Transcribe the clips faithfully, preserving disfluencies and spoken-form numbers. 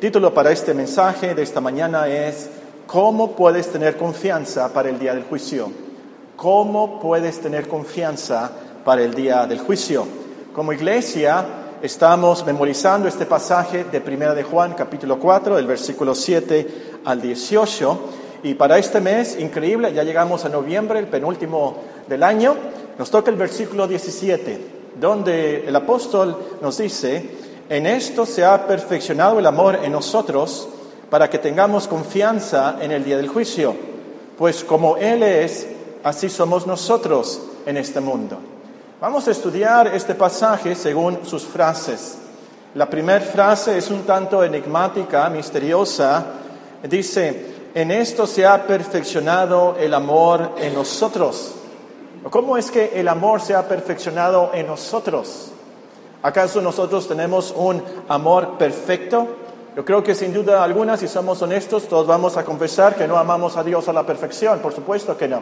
título para este mensaje de esta mañana es ¿cómo puedes tener confianza para el día del juicio? ¿Cómo puedes tener confianza para el día del juicio? Como iglesia estamos memorizando este pasaje de Primera de Juan, capítulo cuatro, del versículo siete al dieciocho. Y para este mes, increíble, ya llegamos a noviembre, el penúltimo del año, nos toca el versículo diecisiete, donde el apóstol nos dice: en esto se ha perfeccionado el amor en nosotros, para que tengamos confianza en el día del juicio. Pues como Él es, así somos nosotros en este mundo. Vamos a estudiar este pasaje según sus frases. La primera frase es un tanto enigmática, misteriosa. Dice: en esto se ha perfeccionado el amor en nosotros. ¿Cómo es que el amor se ha perfeccionado en nosotros? ¿Acaso nosotros tenemos un amor perfecto? Yo creo que sin duda alguna, si somos honestos, todos vamos a confesar que no amamos a Dios a la perfección. Por supuesto que no.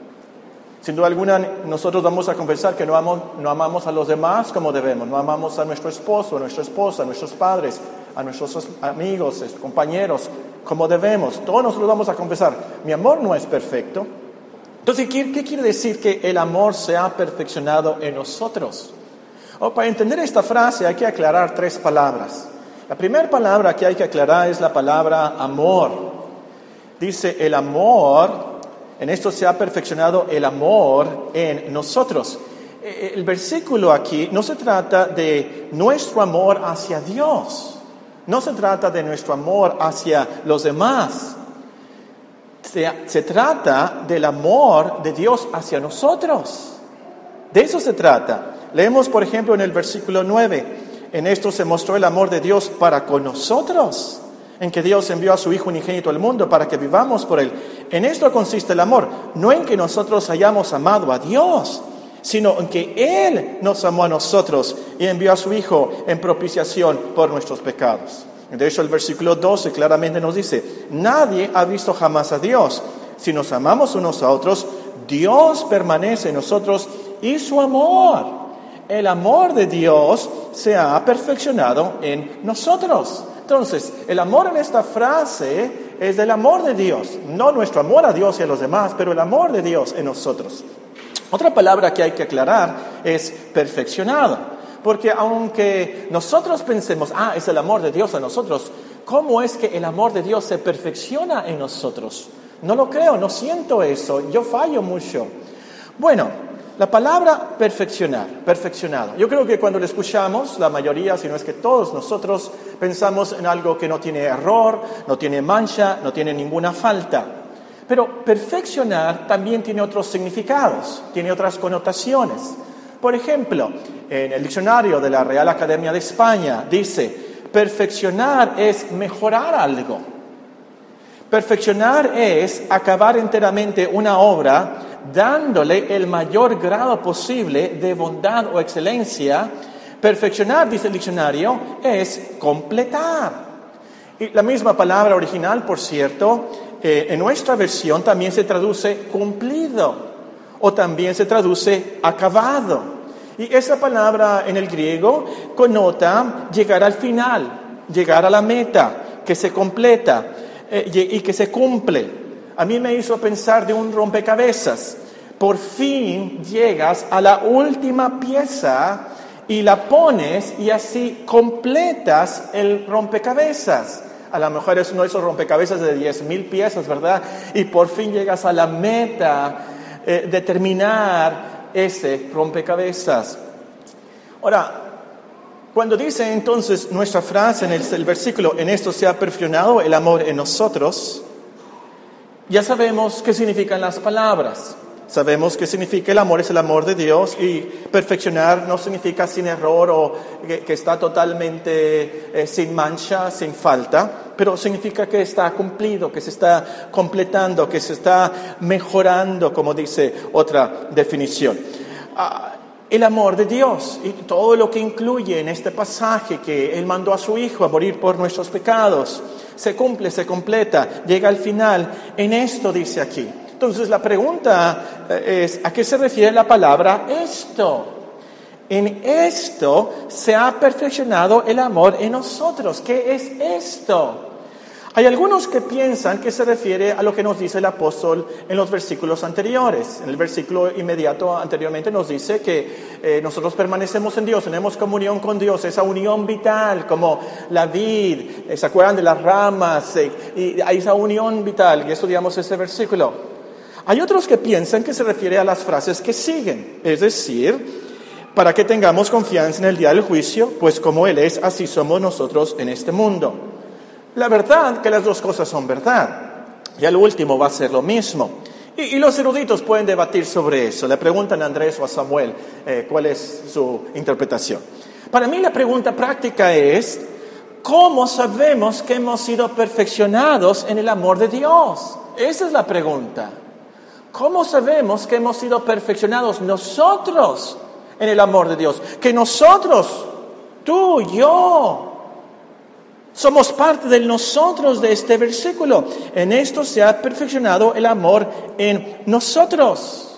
Sin duda alguna, nosotros vamos a confesar que no amamos, no amamos a los demás como debemos. No amamos a nuestro esposo, a nuestra esposa, a nuestros padres, a nuestros amigos, compañeros, como debemos. Todos nosotros vamos a confesar, mi amor no es perfecto. Entonces, ¿qué, qué quiere decir que el amor se ha perfeccionado en nosotros? Oh, para entender esta frase hay que aclarar tres palabras. La primera palabra que hay que aclarar es la palabra amor. Dice el amor, en esto se ha perfeccionado el amor en nosotros. El versículo aquí no se trata de nuestro amor hacia Dios. No se trata de nuestro amor hacia los demás. Se, se trata del amor de Dios hacia nosotros. De eso se trata. Leemos, por ejemplo, en el versículo nueve, en esto se mostró el amor de Dios para con nosotros, en que Dios envió a su Hijo unigénito al mundo para que vivamos por Él. En esto consiste el amor, no en que nosotros hayamos amado a Dios, sino en que Él nos amó a nosotros y envió a su Hijo en propiciación por nuestros pecados. De hecho, el versículo doce claramente nos dice: nadie ha visto jamás a Dios. Si nos amamos unos a otros, Dios permanece en nosotros y su amor, el amor de Dios, se ha perfeccionado en nosotros. Entonces, el amor en esta frase es del amor de Dios, no nuestro amor a Dios y a los demás, pero el amor de Dios en nosotros. Otra palabra que hay que aclarar es perfeccionado, porque aunque nosotros pensemos, ah, es el amor de Dios a nosotros, ¿cómo es que el amor de Dios se perfecciona en nosotros? No lo creo, no siento eso, yo fallo mucho. Bueno, la palabra perfeccionar, perfeccionado. Yo creo que cuando lo escuchamos, la mayoría, si no es que todos nosotros, pensamos en algo que no tiene error, no tiene mancha, no tiene ninguna falta. Pero perfeccionar también tiene otros significados, tiene otras connotaciones. Por ejemplo, en el diccionario de la Real Academia de España dice: perfeccionar es mejorar algo. Perfeccionar es acabar enteramente una obra dándole el mayor grado posible de bondad o excelencia. Perfeccionar, dice el diccionario, es completar. Y la misma palabra original, por cierto, eh, en nuestra versión también se traduce cumplido o también se traduce acabado. Y esa palabra en el griego connota llegar al final, llegar a la meta, que se completa eh, y que se cumple. A mí me hizo pensar de un rompecabezas. Por fin llegas a la última pieza y la pones y así completas el rompecabezas. A lo mejor es uno de esos rompecabezas de diez mil piezas, ¿verdad? Y por fin llegas a la meta eh, de terminar ese rompecabezas. Ahora, cuando dice entonces nuestra frase en el, el versículo, en esto se ha perfeccionado el amor en nosotros, ya sabemos qué significan las palabras. Sabemos qué significa el amor, es el amor de Dios, y perfeccionar no significa sin error o que, que está totalmente eh, sin mancha, sin falta, pero significa que está cumplido, que se está completando, que se está mejorando, como dice otra definición. Ah, el amor de Dios y todo lo que incluye en este pasaje, que Él mandó a su Hijo a morir por nuestros pecados, se cumple, se completa, llega al final. En esto dice aquí. Entonces la pregunta es, ¿a qué se refiere la palabra esto? En esto se ha perfeccionado el amor en nosotros. ¿Qué es esto? Hay algunos que piensan que se refiere a lo que nos dice el apóstol en los versículos anteriores. En el versículo inmediato anteriormente nos dice que eh, nosotros permanecemos en Dios, tenemos comunión con Dios, esa unión vital como la vid, ¿se acuerdan de las ramas? Eh, y hay esa unión vital, y estudiamos ese versículo. Hay otros que piensan que se refiere a las frases que siguen, es decir, para que tengamos confianza en el día del juicio, pues como Él es, así somos nosotros en este mundo. La verdad que las dos cosas son verdad, y al último va a ser lo mismo. Y, y los eruditos pueden debatir sobre eso. Le preguntan a Andrés o a Samuel eh, cuál es su interpretación. Para mí la pregunta práctica es, ¿cómo sabemos que hemos sido perfeccionados en el amor de Dios? Esa es la pregunta. ¿Cómo sabemos que hemos sido perfeccionados nosotros en el amor de Dios? Que nosotros, tú, yo, somos parte de nosotros de este versículo. En esto se ha perfeccionado el amor en nosotros.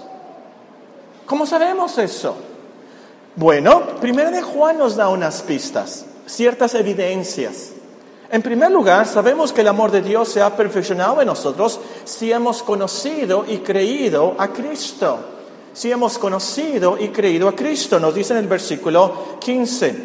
¿Cómo sabemos eso? Bueno, Primera de Juan nos da unas pistas, ciertas evidencias. En primer lugar, sabemos que el amor de Dios se ha perfeccionado en nosotros si hemos conocido y creído a Cristo. Si hemos conocido y creído a Cristo, nos dice en el versículo quince,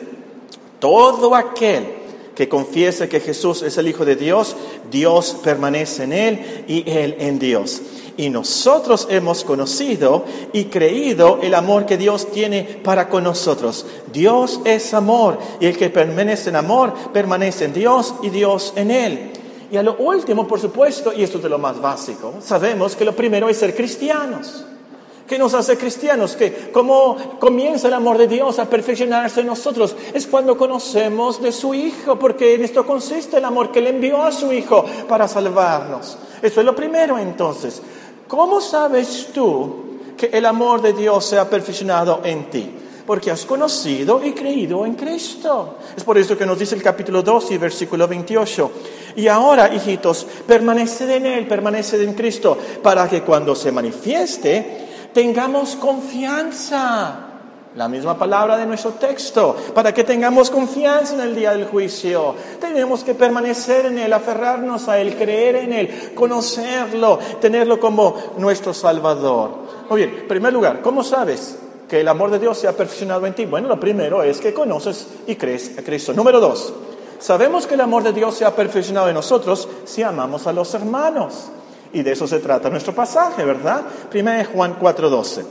todo aquel que confiese que Jesús es el Hijo de Dios, Dios permanece en Él y Él en Dios. Y nosotros hemos conocido y creído el amor que Dios tiene para con nosotros. Dios es amor, y el que permanece en amor, permanece en Dios y Dios en Él. Y a lo último, por supuesto, y esto es de lo más básico, sabemos que lo primero es ser cristianos. ¿Qué nos hace cristianos? Que cómo comienza el amor de Dios a perfeccionarse en nosotros. Es cuando conocemos de su Hijo, porque en esto consiste el amor que Él envió a su Hijo para salvarnos. Eso es lo primero entonces. ¿Cómo sabes tú que el amor de Dios se ha perfeccionado en ti? Porque has conocido y creído en Cristo. Es por eso que nos dice el capítulo dos y versículo veintiocho. Y ahora, hijitos, permaneced en Él, permaneced en Cristo, para que cuando se manifieste, tengamos confianza. La misma palabra de nuestro texto. Para que tengamos confianza en el día del juicio. Tenemos que permanecer en Él, aferrarnos a Él, creer en Él, conocerlo, tenerlo como nuestro Salvador. Muy bien, en primer lugar, ¿cómo sabes que el amor de Dios se ha perfeccionado en ti? Bueno, lo primero es que conoces y crees a Cristo. Número dos, sabemos que el amor de Dios se ha perfeccionado en nosotros si amamos a los hermanos. Y de eso se trata nuestro pasaje, ¿verdad? Primera de Juan cuatro doce.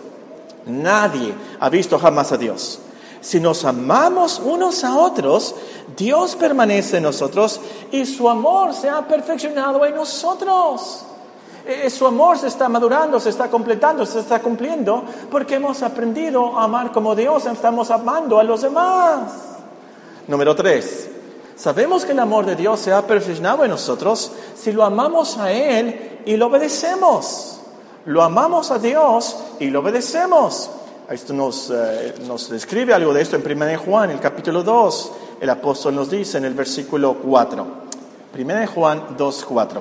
Nadie ha visto jamás a Dios. Si nos amamos unos a otros, Dios permanece en nosotros y su amor se ha perfeccionado en nosotros. Eh, su amor se está madurando, se está completando, se está cumpliendo, porque hemos aprendido a amar como Dios, estamos amando a los demás. Número tres. Sabemos que el amor de Dios se ha perfeccionado en nosotros si lo amamos a Él y lo obedecemos. Lo amamos a Dios y lo obedecemos. Esto nos, eh, nos describe algo de esto en Primera de Juan, el capítulo dos. El apóstol nos dice en el versículo cuatro. Primera de Juan dos, cuatro.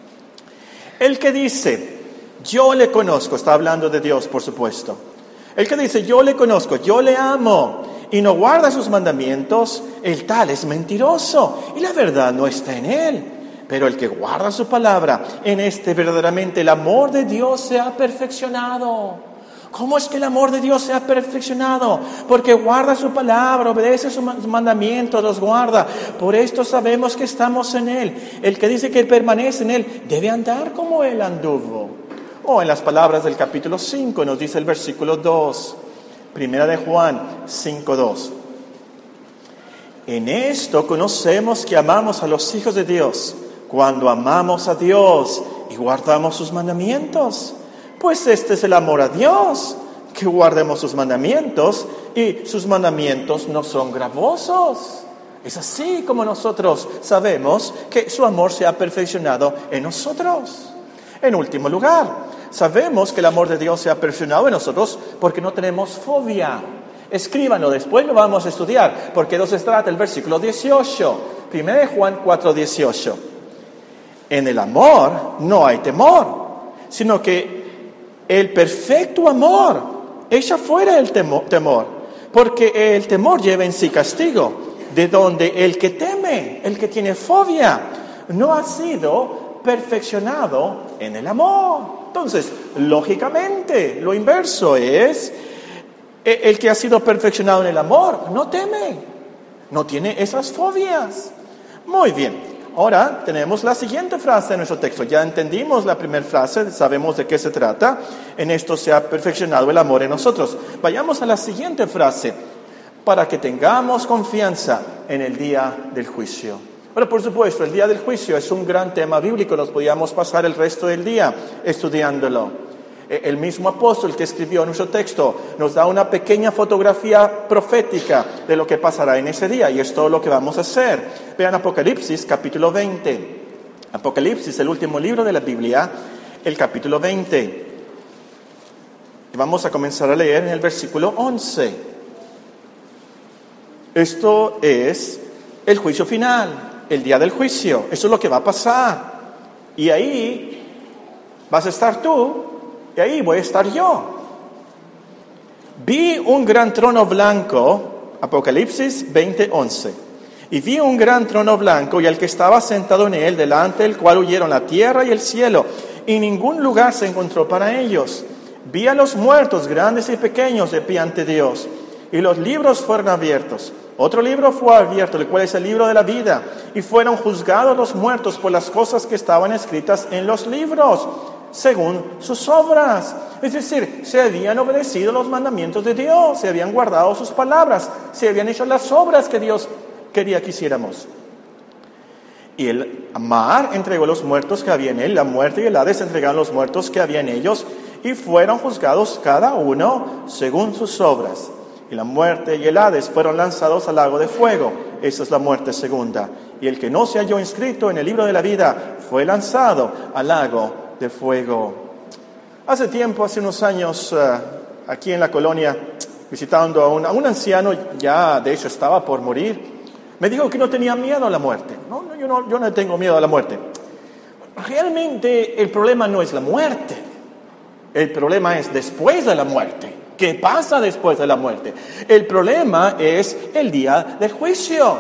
El que dice, yo le conozco, está hablando de Dios, por supuesto. El que dice, yo le conozco, yo le amo, y no guarda sus mandamientos, el tal es mentiroso, y la verdad no está en él. Pero el que guarda su palabra, en este verdaderamente el amor de Dios se ha perfeccionado. ¿Cómo es que el amor de Dios se ha perfeccionado? Porque guarda su palabra, obedece sus mandamientos, los guarda. Por esto sabemos que estamos en Él. El que dice que permanece en Él debe andar como Él anduvo. O en las palabras del capítulo cinco nos dice el versículo dos. Primera de Juan cinco dos. En esto conocemos que amamos a los hijos de Dios, cuando amamos a Dios y guardamos sus mandamientos. Pues este es el amor a Dios, que guardemos sus mandamientos, y sus mandamientos no son gravosos. Es así como nosotros sabemos que su amor se ha perfeccionado en nosotros. En último lugar, sabemos que el amor de Dios se ha perfeccionado en nosotros porque no tenemos fobia. Escríbanlo, después lo vamos a estudiar, porque de eso se trata el versículo dieciocho. Primera de Juan cuatro dieciocho. En el amor no hay temor, sino que el perfecto amor echa fuera el temor, porque el temor lleva en sí castigo, de donde el que teme, el que tiene fobia, no ha sido perfeccionado en el amor. Entonces, lógicamente, lo inverso es, el que ha sido perfeccionado en el amor no teme, no tiene esas fobias. Muy bien. Ahora tenemos la siguiente frase de nuestro texto. Ya entendimos la primera frase, sabemos de qué se trata. En esto se ha perfeccionado el amor en nosotros. Vayamos a la siguiente frase. Para que tengamos confianza en el día del juicio. Ahora, por supuesto, el día del juicio es un gran tema bíblico. Nos podíamos pasar el resto del día estudiándolo. El mismo apóstol que escribió nuestro texto nos da una pequeña fotografía profética de lo que pasará en ese día, y es todo lo que vamos a hacer. Vean Apocalipsis capítulo veinte. Apocalipsis, el último libro de la Biblia, el capítulo veinte. Y vamos a comenzar a leer en el versículo once. Esto es el juicio final, el día del juicio. Eso es lo que va a pasar. Y ahí vas a estar tú. Y ahí voy a estar yo. Vi un gran trono blanco, Apocalipsis veinte, once. Y vi un gran trono blanco y al que estaba sentado en él, delante del cual huyeron la tierra y el cielo, y ningún lugar se encontró para ellos. Vi a los muertos, grandes y pequeños, de pie ante Dios, y los libros fueron abiertos. Otro libro fue abierto, el cual es el libro de la vida, y fueron juzgados los muertos por las cosas que estaban escritas en los libros, según sus obras. Es decir, se habían obedecido los mandamientos de Dios, se habían guardado sus palabras, se habían hecho las obras que Dios quería que hiciéramos. Y el mar entregó los muertos que había en él, la muerte y el Hades entregaron los muertos que había en ellos, y fueron juzgados cada uno según sus obras. Y la muerte y el Hades fueron lanzados al lago de fuego. Esa es la muerte segunda. Y el que no se halló inscrito en el libro de la vida fue lanzado al lago de fuego. Hace tiempo, hace unos años, uh, aquí en la colonia, visitando a un, a un anciano, ya de hecho estaba por morir, me dijo que no tenía miedo a la muerte. No, no, yo, no, yo no tengo miedo a la muerte. Realmente el problema no es la muerte. El problema es después de la muerte. ¿Qué pasa después de la muerte? El problema es el día del juicio.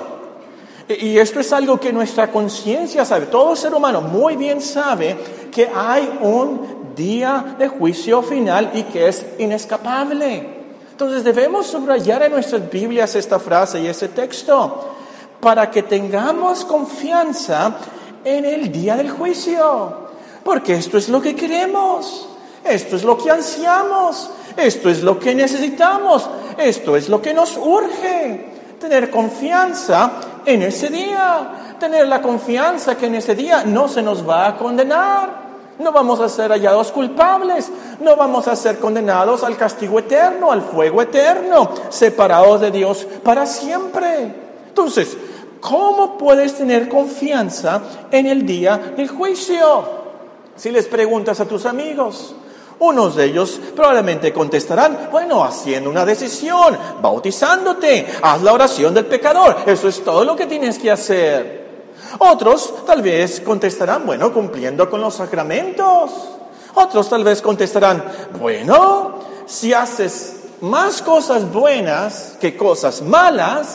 Y esto es algo que nuestra conciencia sabe. Todo ser humano muy bien sabe que hay un día de juicio final y que es inescapable. Entonces debemos subrayar en nuestras Biblias esta frase y ese texto para que tengamos confianza en el día del juicio. Porque esto es lo que queremos. Esto es lo que ansiamos. Esto es lo que necesitamos. Esto es lo que nos urge. Tener confianza en ese día. Tener la confianza que en ese día no se nos va a condenar. No vamos a ser hallados culpables. No vamos a ser condenados al castigo eterno, al fuego eterno, separados de Dios para siempre. Entonces, ¿cómo puedes tener confianza en el día del juicio? Si les preguntas a tus amigos, unos de ellos probablemente contestarán, bueno, haciendo una decisión, bautizándote, haz la oración del pecador, eso es todo lo que tienes que hacer. Otros tal vez contestarán, bueno, cumpliendo con los sacramentos. Otros tal vez contestarán, bueno, si haces más cosas buenas que cosas malas,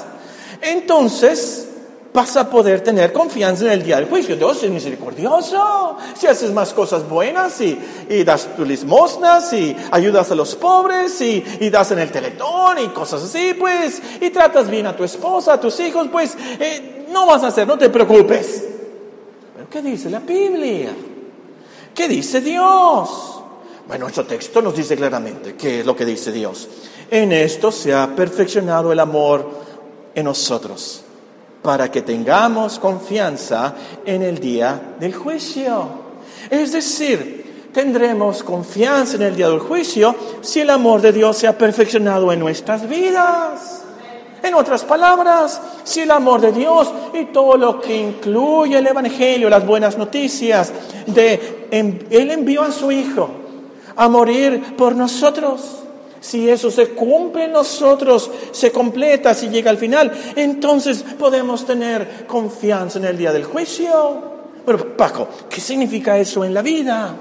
entonces vas a poder tener confianza en el día del juicio. Dios es misericordioso. Si haces más cosas buenas y, y das tus limosnas y ayudas a los pobres y, y das en el teletón y cosas así, pues, y tratas bien a tu esposa, a tus hijos, pues, eh, no vas a hacer, no te preocupes. ¿Pero qué dice la Biblia? ¿Qué dice Dios? Bueno, nuestro texto nos dice claramente qué es lo que dice Dios. En esto se ha perfeccionado el amor en nosotros, para que tengamos confianza en el día del juicio. Es decir, tendremos confianza en el día del juicio si el amor de Dios se ha perfeccionado en nuestras vidas. En otras palabras, si el amor de Dios y todo lo que incluye el Evangelio, las buenas noticias, de Él envió a su Hijo a morir por nosotros. Si eso se cumple en nosotros, se completa, si llega al final, entonces podemos tener confianza en el día del juicio. Pero Paco, ¿qué significa eso en la vida?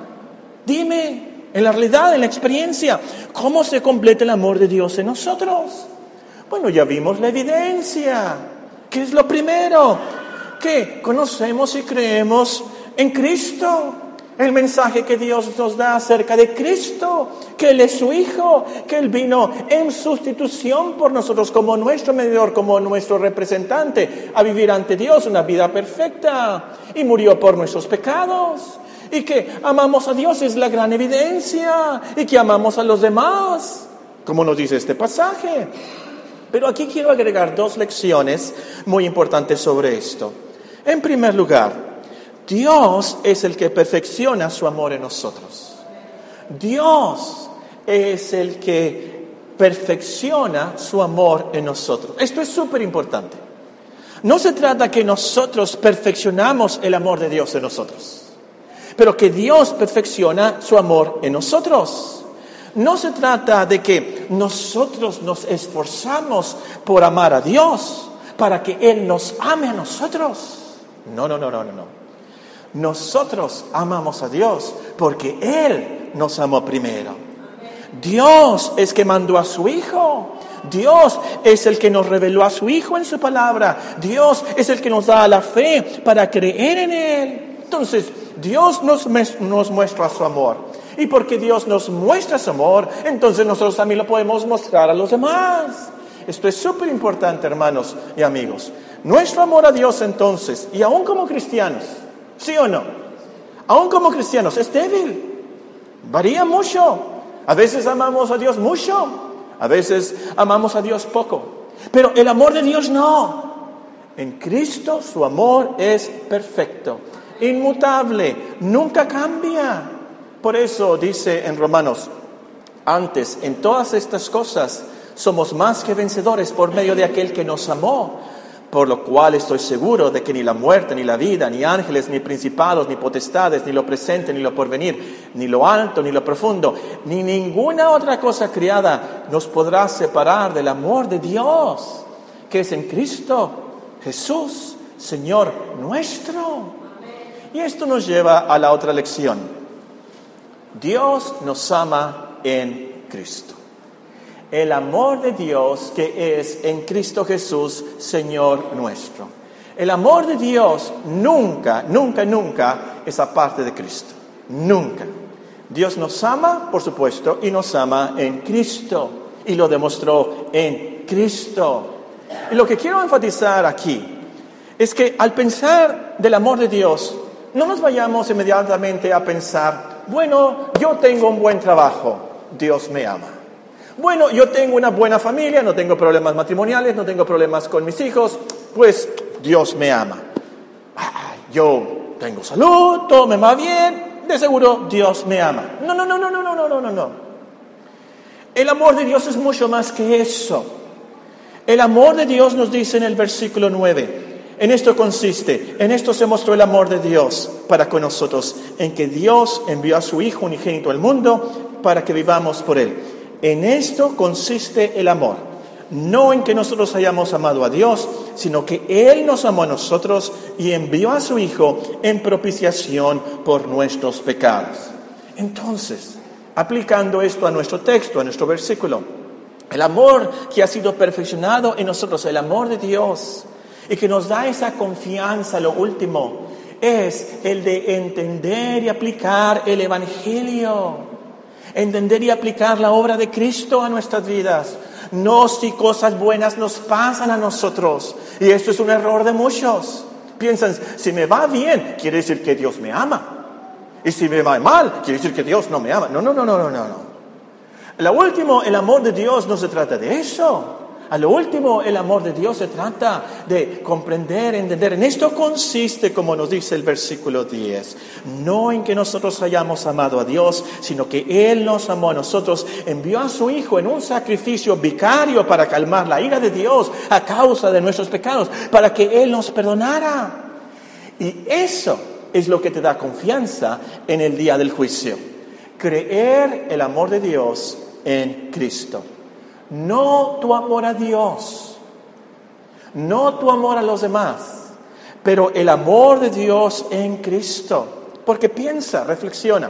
Dime, en la realidad, en la experiencia, ¿cómo se completa el amor de Dios en nosotros? Bueno, ya vimos la evidencia. ¿Qué es lo primero? Que conocemos y creemos en Cristo. El mensaje que Dios nos da acerca de Cristo, que Él es su Hijo, que Él vino en sustitución por nosotros como nuestro mediador, como nuestro representante, a vivir ante Dios una vida perfecta y murió por nuestros pecados. Y que amamos a Dios es la gran evidencia y que amamos a los demás, como nos dice este pasaje. Pero aquí quiero agregar dos lecciones muy importantes sobre esto. En primer lugar, Dios es el que perfecciona su amor en nosotros. Dios es el que perfecciona su amor en nosotros. Esto es súper importante. No se trata que nosotros perfeccionamos el amor de Dios en nosotros, pero que Dios perfecciona su amor en nosotros. No se trata de que nosotros nos esforzamos por amar a Dios para que Él nos ame a nosotros. No, no, no, no, no, no. Nosotros amamos a Dios porque Él nos amó primero. Dios es que mandó a su Hijo. Dios es el que nos reveló a su Hijo en su palabra. Dios es el que nos da la fe para creer en Él. Entonces, Dios nos, nos muestra su amor. Y porque Dios nos muestra su amor, entonces nosotros también lo podemos mostrar a los demás. Esto es súper importante, hermanos y amigos. Nuestro amor a Dios, entonces, y aún como cristianos, ¿sí o no? Aún como cristianos, es débil. Varía mucho. A veces amamos a Dios mucho. A veces amamos a Dios poco. Pero el amor de Dios no. En Cristo su amor es perfecto, inmutable, nunca cambia. Por eso dice en Romanos, antes, en todas estas cosas, somos más que vencedores por medio de aquel que nos amó. Por lo cual estoy seguro de que ni la muerte, ni la vida, ni ángeles, ni principados, ni potestades, ni lo presente, ni lo porvenir, ni lo alto, ni lo profundo, ni ninguna otra cosa creada nos podrá separar del amor de Dios, que es en Cristo Jesús, Señor nuestro. Y esto nos lleva a la otra lección. Dios nos ama en Cristo. El amor de Dios que es en Cristo Jesús, Señor nuestro. El amor de Dios nunca, nunca, nunca es aparte de Cristo. Nunca. Dios nos ama, por supuesto, y nos ama en Cristo. Y lo demostró en Cristo. Y lo que quiero enfatizar aquí es que al pensar del amor de Dios, no nos vayamos inmediatamente a pensar, bueno, yo tengo un buen trabajo, Dios me ama. Bueno, yo tengo una buena familia, no tengo problemas matrimoniales, no tengo problemas con mis hijos, pues Dios me ama. Ah, yo tengo salud, todo me va bien, de seguro Dios me ama. No, no, no, no, no, no, no, no, no. El amor de Dios es mucho más que eso. El amor de Dios nos dice en el versículo nueve, en esto consiste, en esto se mostró el amor de Dios para con nosotros, en que Dios envió a su Hijo unigénito al mundo para que vivamos por Él. En esto consiste el amor, no en que nosotros hayamos amado a Dios, sino que Él nos amó a nosotros y envió a su Hijo en propiciación por nuestros pecados. Entonces, aplicando esto a nuestro texto, a nuestro versículo, el amor que ha sido perfeccionado en nosotros, el amor de Dios, y que nos da esa confianza, lo último, es el de entender y aplicar el Evangelio. Entender y aplicar la obra de Cristo a nuestras vidas. No si cosas buenas nos pasan a nosotros. Y esto es un error de muchos. Piensan, si me va bien, quiere decir que Dios me ama. Y si me va mal, quiere decir que Dios no me ama. No, no, no, no, no, no. Lo último, el amor de Dios no se trata de eso. A lo último, el amor de Dios se trata de comprender, entender. En esto consiste, como nos dice el versículo diez, no en que nosotros hayamos amado a Dios, sino que Él nos amó a nosotros, envió a su Hijo en un sacrificio vicario para calmar la ira de Dios a causa de nuestros pecados, para que Él nos perdonara. Y eso es lo que te da confianza en el día del juicio. Creer el amor de Dios en Cristo. No tu amor a Dios, no tu amor a los demás, pero el amor de Dios en Cristo. Porque piensa, reflexiona,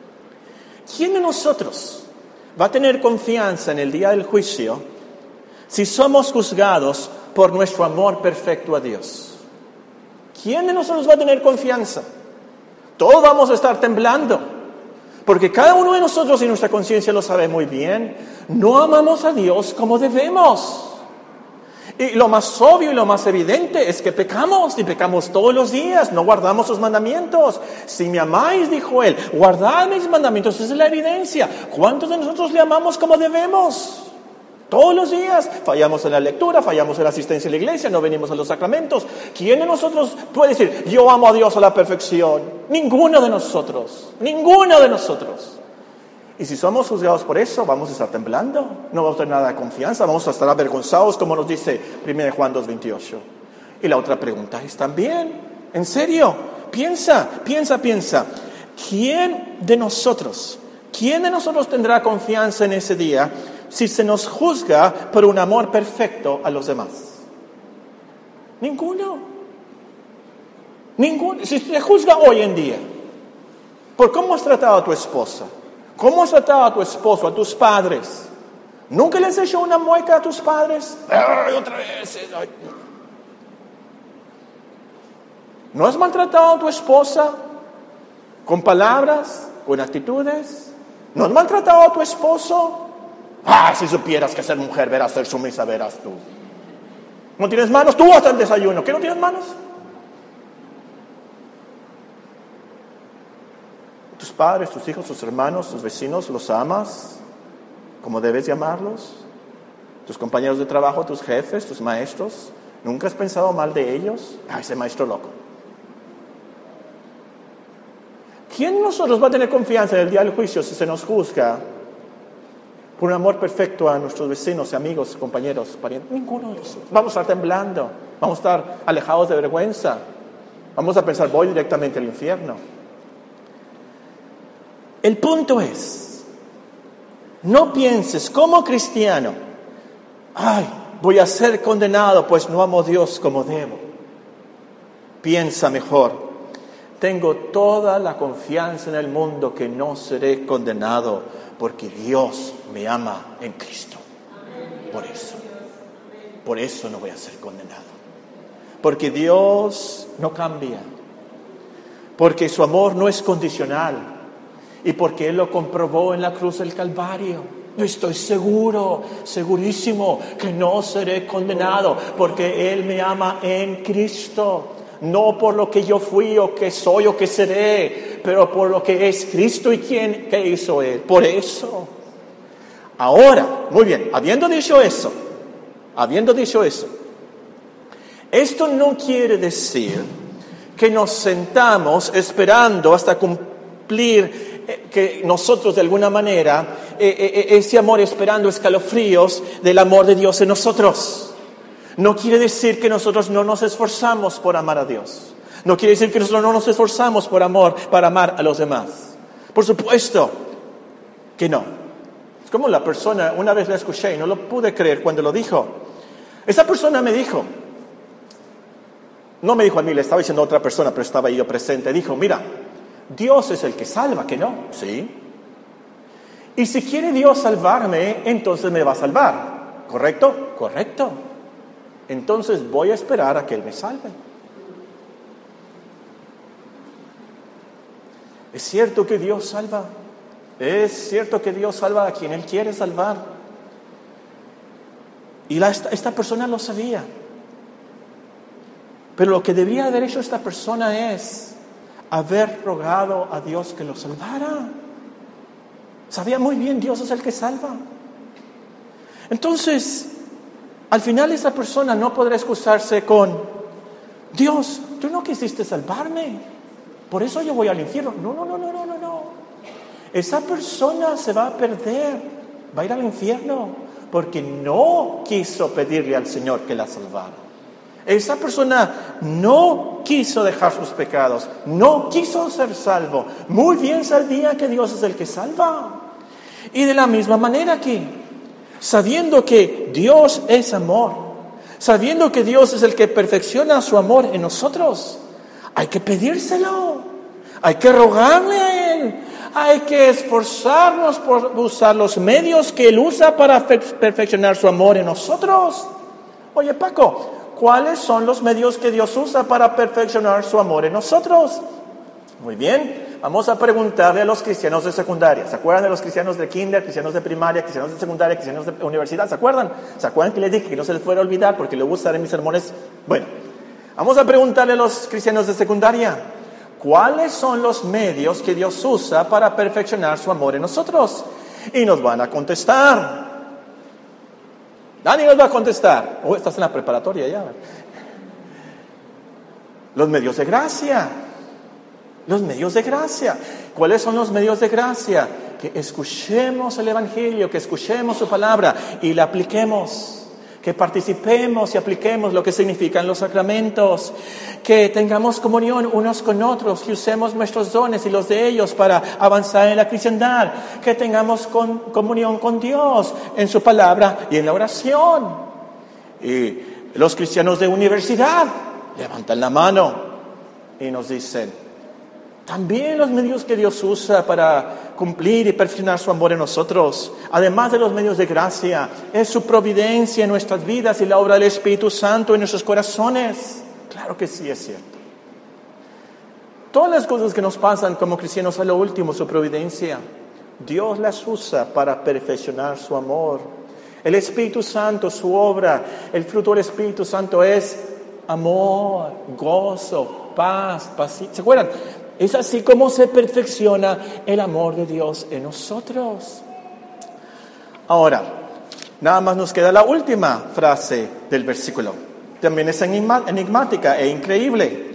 ¿quién de nosotros va a tener confianza en el día del juicio si somos juzgados por nuestro amor perfecto a Dios, ¿quién de nosotros va a tener confianza? Todos vamos a estar temblando, porque cada uno de nosotros, y nuestra conciencia lo sabe muy bien, no amamos a Dios como debemos. Y lo más obvio y lo más evidente es que pecamos, y pecamos todos los días, no guardamos sus mandamientos. Si me amáis, dijo Él, guardad mis mandamientos, esa es la evidencia. ¿Cuántos de nosotros le amamos como debemos? Todos los días fallamos en la lectura, fallamos en la asistencia a la iglesia, no venimos a los sacramentos. ¿Quién de nosotros puede decir, yo amo a Dios a la perfección? Ninguno de nosotros, ninguno de nosotros. Y si somos juzgados por eso, vamos a estar temblando, no vamos a tener nada de confianza, vamos a estar avergonzados, como nos dice primera Juan dos veintiocho. Y la otra pregunta es también, en serio, piensa, piensa, piensa, ¿quién de nosotros, quién de nosotros tendrá confianza en ese día si se nos juzga por un amor perfecto a los demás? Ninguno. Ninguno. Si se juzga hoy en día por cómo has tratado a tu esposa, cómo has tratado a tu esposo, a tus padres, ¿nunca les has hecho una mueca a tus padres? ¡Ay, otra vez! Ay. ¿No has maltratado a tu esposa con palabras, con actitudes? ¿No has maltratado a tu esposo? Ah, si supieras que ser mujer, verás, ser sumisa, verás tú. ¿No tienes manos? Tú hasta el desayuno. ¿Qué no tienes manos? Tus padres, tus hijos, tus hermanos, tus vecinos, ¿los amas como debes llamarlos? Tus compañeros de trabajo, tus jefes, tus maestros, ¿nunca has pensado mal de ellos? Ah, ese maestro loco. ¿Quién de nosotros va a tener confianza en el día del juicio si se nos juzga por un amor perfecto a nuestros vecinos, amigos, compañeros, parientes? Ninguno de nosotros. Vamos a estar temblando, vamos a estar alejados de vergüenza, vamos a pensar, voy directamente al infierno. El punto es, no pienses como cristiano, ay, voy a ser condenado pues no amo a Dios como debo. Piensa mejor, tengo toda la confianza en el mundo que no seré condenado porque Dios me ama en Cristo. Por eso, por eso no voy a ser condenado. Porque Dios no cambia, porque su amor no es condicional. Y porque Él lo comprobó en la cruz del Calvario. Yo estoy seguro, segurísimo, que no seré condenado, porque Él me ama en Cristo. No por lo que yo fui o que soy o que seré, pero por lo que es Cristo y quién que hizo Él. Por eso. Ahora, muy bien, habiendo dicho eso, habiendo dicho eso, esto no quiere decir que nos sentamos esperando hasta cumplir que nosotros de alguna manera, eh, eh, ese amor esperando escalofríos del amor de Dios en nosotros. No quiere decir que nosotros no nos esforzamos por amar a Dios. No quiere decir que nosotros no nos esforzamos por amor, para amar a los demás. Por supuesto que no. Es como la persona, una vez la escuché y no lo pude creer cuando lo dijo. Esa persona me dijo, no me dijo a mí, le estaba diciendo a otra persona, pero estaba yo presente. Dijo, mira, Dios es el que salva, ¿que no? Sí. Y si quiere Dios salvarme, entonces me va a salvar. ¿Correcto? Correcto. Entonces voy a esperar a que Él me salve. Es cierto que Dios salva. Es cierto que Dios salva a quien Él quiere salvar. Y la, esta, esta persona lo sabía. Pero lo que debía haber hecho esta persona es haber rogado a Dios que lo salvara. Sabía muy bien, Dios es el que salva. Entonces, al final esa persona no podrá excusarse con, Dios, tú no quisiste salvarme, por eso yo voy al infierno. No, no, no, no, no, no, no. Esa persona se va a perder, va a ir al infierno, porque no quiso pedirle al Señor que la salvara. Esa persona no quiso dejar sus pecados, no quiso ser salvo. Muy bien sabía que Dios es el que salva. Y de la misma manera aquí, sabiendo que Dios es amor, sabiendo que Dios es el que perfecciona su amor en nosotros, hay que pedírselo, hay que rogarle a Él, Hay que esforzarnos por usar los medios que Él usa para perfeccionar su amor en nosotros. Oye, Paco, ¿cuáles son los medios que Dios usa para perfeccionar su amor en nosotros? Muy bien, vamos a preguntarle a los cristianos de secundaria. ¿Se acuerdan de los cristianos de kinder, cristianos de primaria, cristianos de secundaria, cristianos de universidad? ¿Se acuerdan? ¿Se acuerdan que les dije que no se les fuera a olvidar porque lo voy a usar en mis sermones? Bueno, vamos a preguntarle a los cristianos de secundaria, ¿cuáles son los medios que Dios usa para perfeccionar su amor en nosotros? Y nos van a contestar. Dani nos va a contestar. Oh, estás en la preparatoria ya. Los medios de gracia. Los medios de gracia. ¿Cuáles son los medios de gracia? Que escuchemos el Evangelio, que escuchemos su palabra y la apliquemos. Que participemos y apliquemos lo que significan los sacramentos. Que tengamos comunión unos con otros, que usemos nuestros dones y los de ellos para avanzar en la cristiandad. Que tengamos con, comunión con Dios en su palabra y en la oración. Y los cristianos de universidad levantan la mano y nos dicen, también los medios que Dios usa para cumplir y perfeccionar su amor en nosotros, además de los medios de gracia, es su providencia en nuestras vidas y la obra del Espíritu Santo en nuestros corazones. Claro que sí, es cierto. Todas las cosas que nos pasan como cristianos a lo último, su providencia, Dios las usa para perfeccionar su amor. El Espíritu Santo, su obra, el fruto del Espíritu Santo es amor, gozo, paz, paciencia. ¿Se acuerdan? Es así como se perfecciona el amor de Dios en nosotros. Ahora, nada más nos queda la última frase del versículo. También es enigmática e increíble.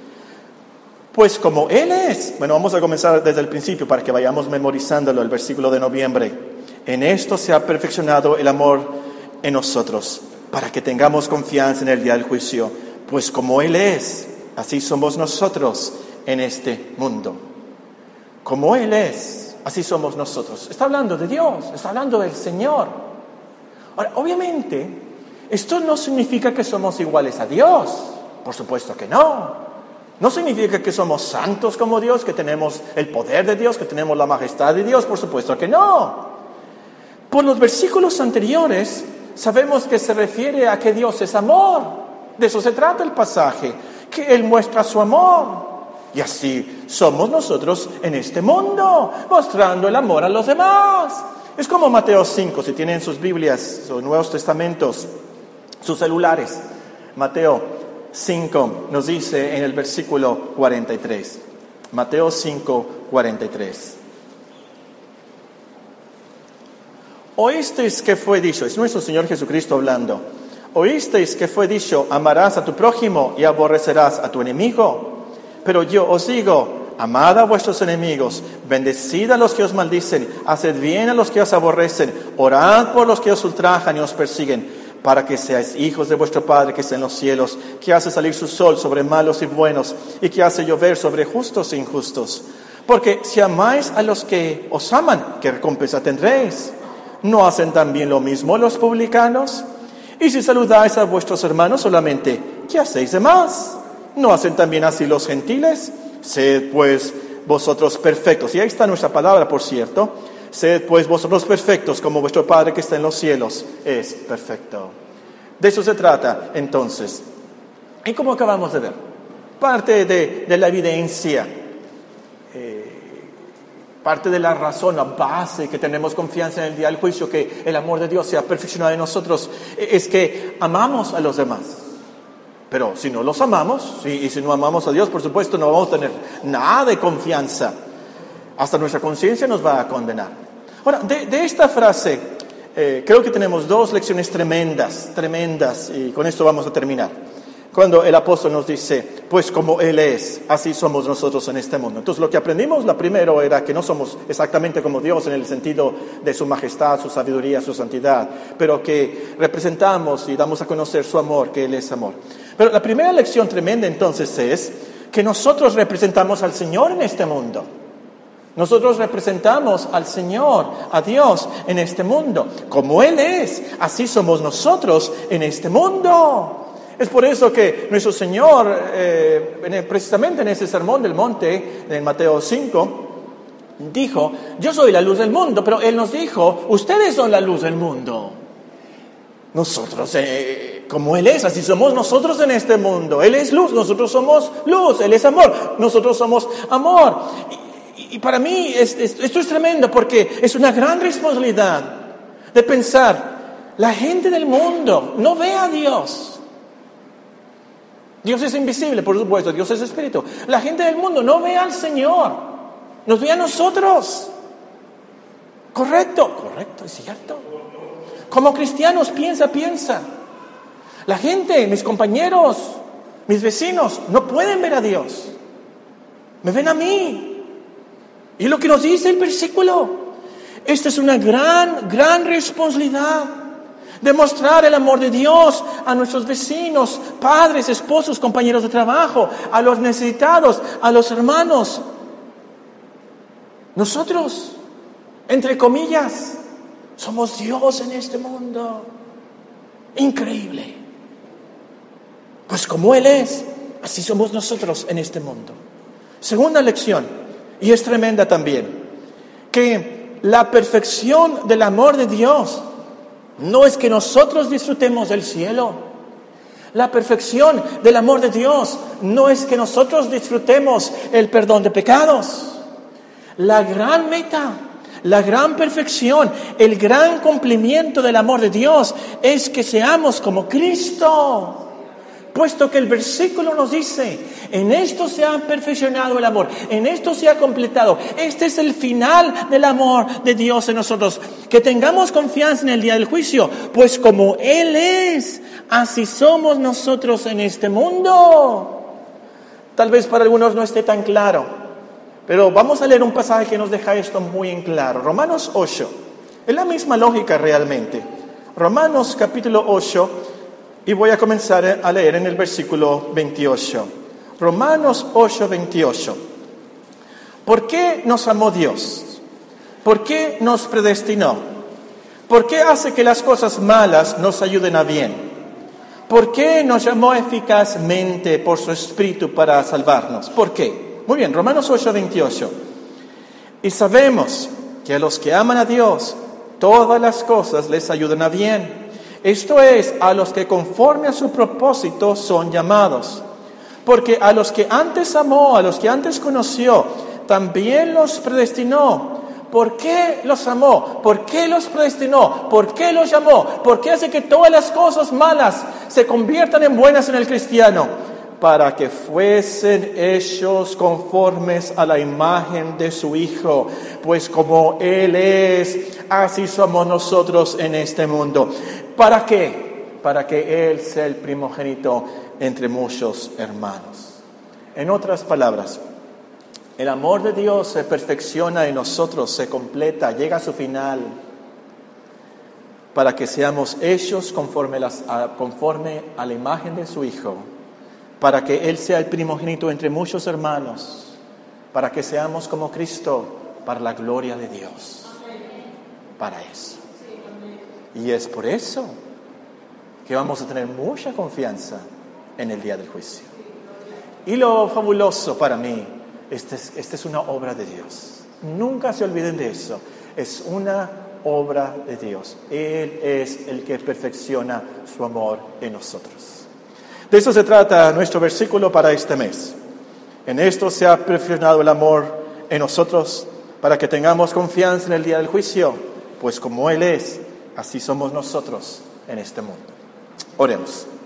Pues como Él es. Bueno, vamos a comenzar desde el principio para que vayamos memorizándolo, el versículo de noviembre. En esto se ha perfeccionado el amor en nosotros, para que tengamos confianza en el día del juicio. Pues como Él es, así somos nosotros en este mundo. Como Él es, así somos nosotros. Está hablando de Dios, está hablando del Señor. Ahora, obviamente, esto no significa que somos iguales a Dios. Por supuesto que no. No significa que somos santos como Dios, que tenemos el poder de Dios, que tenemos la majestad de Dios. Por supuesto que no. Por los versículos anteriores, sabemos que se refiere a que Dios es amor. De eso se trata el pasaje, que Él muestra su amor. Y así somos nosotros en este mundo, mostrando el amor a los demás. Es como Mateo cinco, si tienen sus Biblias, sus Nuevos Testamentos, sus celulares. Mateo cinco nos dice en el versículo cuarenta y tres. Mateo cinco, cuarenta y tres. Oísteis que fue dicho, es nuestro Señor Jesucristo hablando. Oísteis que fue dicho, amarás a tu prójimo y aborrecerás a tu enemigo. Pero yo os digo, amad a vuestros enemigos, bendecid a los que os maldicen, haced bien a los que os aborrecen, orad por los que os ultrajan y os persiguen, para que seáis hijos de vuestro Padre que está en los cielos, que hace salir su sol sobre malos y buenos, y que hace llover sobre justos e injustos. Porque si amáis a los que os aman, ¿qué recompensa tendréis? ¿No hacen también lo mismo los publicanos? Y si saludáis a vuestros hermanos solamente, ¿qué hacéis de más? ¿No hacen también así los gentiles? Sed pues vosotros perfectos. Y ahí está nuestra palabra, por cierto. Sed pues vosotros perfectos, como vuestro Padre que está en los cielos es perfecto. De eso se trata, entonces. Y como acabamos de ver, parte de, de la evidencia, eh, parte de la razón, la base que tenemos confianza en el día del juicio, que el amor de Dios sea perfeccionado en nosotros, es que amamos a los demás. Pero si no los amamos, y, y si no amamos a Dios, por supuesto, no vamos a tener nada de confianza. Hasta nuestra conciencia nos va a condenar. Ahora, de, de esta frase, eh, creo que tenemos dos lecciones tremendas, tremendas, y con esto vamos a terminar. Cuando el apóstol nos dice, pues como Él es, así somos nosotros en este mundo. Entonces, lo que aprendimos, la primero era que no somos exactamente como Dios en el sentido de su majestad, su sabiduría, su santidad, pero que representamos y damos a conocer su amor, que Él es amor. Pero la primera lección tremenda entonces es que nosotros representamos al Señor en este mundo. Nosotros representamos al Señor, a Dios en este mundo. Como Él es, así somos nosotros en este mundo. Es por eso que nuestro Señor, eh, precisamente en ese sermón del monte, en Mateo cinco, dijo, yo soy la luz del mundo, pero Él nos dijo, ustedes son la luz del mundo. Nosotros, eh, como Él es, así somos nosotros en este mundo. Él es luz, nosotros somos luz. Él es amor, nosotros somos amor. Y, y para mí es, es, esto es tremendo porque es una gran responsabilidad de pensar, la gente del mundo no ve a Dios. Dios es invisible, por supuesto, Dios es espíritu. La gente del mundo no ve al Señor, nos ve a nosotros. Correcto, correcto, es cierto. Como cristianos, piensa, piensa. La gente, mis compañeros, mis vecinos, no pueden ver a Dios. Me ven a mí. Y es lo que nos dice el versículo. Esta es una gran, gran responsabilidad. Demostrar el amor de Dios a nuestros vecinos, padres, esposos, compañeros de trabajo, a los necesitados, a los hermanos. Nosotros, entre comillas, somos Dios en este mundo. Increíble. Pues como Él es, así somos nosotros en este mundo. Segunda lección, y es tremenda también, que la perfección del amor de Dios no es que nosotros disfrutemos del cielo. La perfección del amor de Dios no es que nosotros disfrutemos el perdón de pecados. La gran meta, la gran perfección, el gran cumplimiento del amor de Dios es que seamos como Cristo. Puesto que el versículo nos dice, en esto se ha perfeccionado el amor, en esto se ha completado. Este es el final del amor de Dios en nosotros. Que tengamos confianza en el día del juicio, pues como Él es, así somos nosotros en este mundo. Tal vez para algunos no esté tan claro, pero vamos a leer un pasaje que nos deja esto muy en claro. Romanos ocho, es la misma lógica realmente. Romanos capítulo ocho, y voy a comenzar a leer en el versículo veintiocho. Romanos ocho, veintiocho. ¿Por qué nos amó Dios? ¿Por qué nos predestinó? ¿Por qué hace que las cosas malas nos ayuden a bien? ¿Por qué nos llamó eficazmente por su Espíritu para salvarnos? ¿Por qué? Muy bien, Romanos ocho, veintiocho. Y sabemos que a los que aman a Dios, todas las cosas les ayudan a bien. Esto es, a los que conforme a su propósito son llamados. Porque a los que antes amó, a los que antes conoció, también los predestinó. ¿Por qué los amó? ¿Por qué los predestinó? ¿Por qué los llamó? ¿Por qué hace que todas las cosas malas se conviertan en buenas en el cristiano? Para que fuesen hechos conformes a la imagen de su Hijo. Pues como Él es, así somos nosotros en este mundo. ¿Para qué? Para que Él sea el primogénito entre muchos hermanos. En otras palabras, el amor de Dios se perfecciona en nosotros, se completa, llega a su final, para que seamos hechos conforme, las, a, conforme a la imagen de su Hijo, para que Él sea el primogénito entre muchos hermanos, para que seamos como Cristo, para la gloria de Dios. Para eso. Y es por eso que vamos a tener mucha confianza en el día del juicio. Y lo fabuloso para mí, esta es, esta es una obra de Dios. Nunca se olviden de eso. Es una obra de Dios. Él es el que perfecciona su amor en nosotros. De eso se trata nuestro versículo para este mes. En esto se ha perfeccionado el amor en nosotros para que tengamos confianza en el día del juicio, pues como Él es, así somos nosotros en este mundo. Oremos.